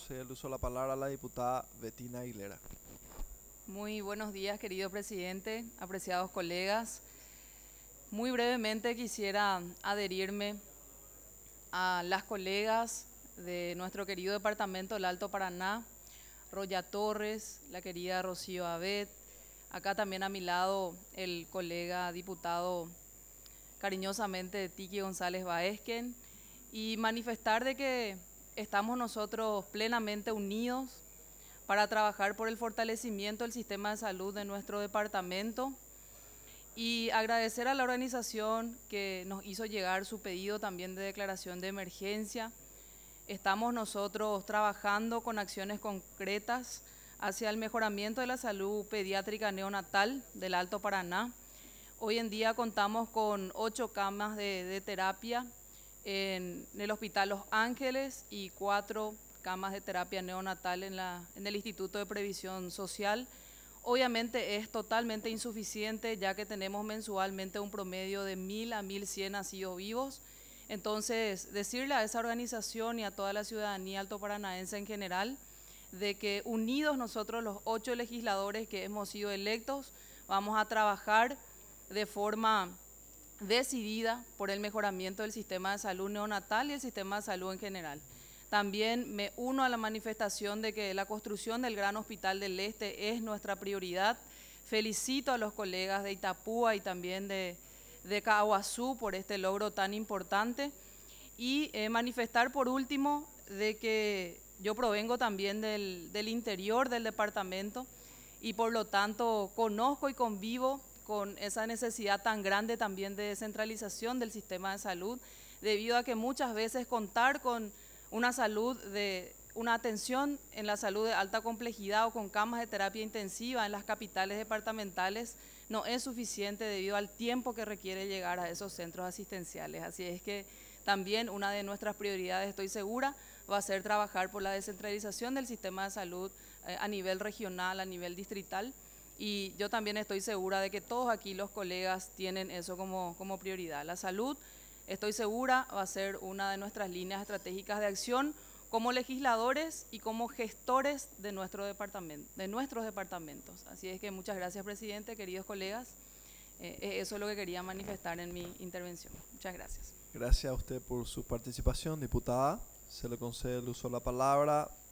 concede el uso de la palabra a la diputada Bettina Aguilera. Muy buenos días, querido presidente, apreciados colegas. Muy brevemente quisiera adherirme a las colegas de nuestro querido departamento del Alto Paraná, Roya Torres, la querida Rocío Abet, acá también a mi lado el colega diputado cariñosamente Tiki González Baezquen, y manifestar de que estamos nosotros plenamente unidos para trabajar por el fortalecimiento del sistema de salud de nuestro departamento y agradecer a la organización que nos hizo llegar su pedido también de declaración de emergencia. Estamos nosotros trabajando con acciones concretas hacia el mejoramiento de la salud pediátrica neonatal del Alto Paraná. Hoy en día contamos con 8 camas de terapia en el Hospital Los Ángeles y 4 camas de terapia neonatal en el Instituto de Previsión Social. Obviamente es totalmente insuficiente, ya que tenemos mensualmente un promedio de 1.000 a 1.100 nacidos vivos. Entonces, decirle a esa organización y a toda la ciudadanía altoparanaense en general de que unidos nosotros los 8 legisladores que hemos sido electos, vamos a trabajar de forma decidida por el mejoramiento del sistema de salud neonatal y el sistema de salud en general. También me uno a la manifestación de que la construcción del Gran Hospital del Este es nuestra prioridad. Felicito a los colegas de Itapúa y también de Caaguazú por este logro tan importante. Y manifestar por último de que yo provengo también del interior del departamento y por lo tanto conozco y convivo con esa necesidad tan grande también de descentralización del sistema de salud, debido a que muchas veces contar con una atención en la salud de alta complejidad o con camas de terapia intensiva en las capitales departamentales no es suficiente debido al tiempo que requiere llegar a esos centros asistenciales. Así es que también una de nuestras prioridades, estoy segura, va a ser trabajar por la descentralización del sistema de salud a nivel regional, a nivel distrital. Y yo también estoy segura de que todos aquí los colegas tienen eso como prioridad. La salud, estoy segura, va a ser una de nuestras líneas estratégicas de acción como legisladores y como gestores de nuestros departamentos. Así es que muchas gracias, presidente, queridos colegas. Eso es lo que quería manifestar en mi intervención. Muchas gracias. Gracias a usted por su participación, diputada. Se le concede el uso de la palabra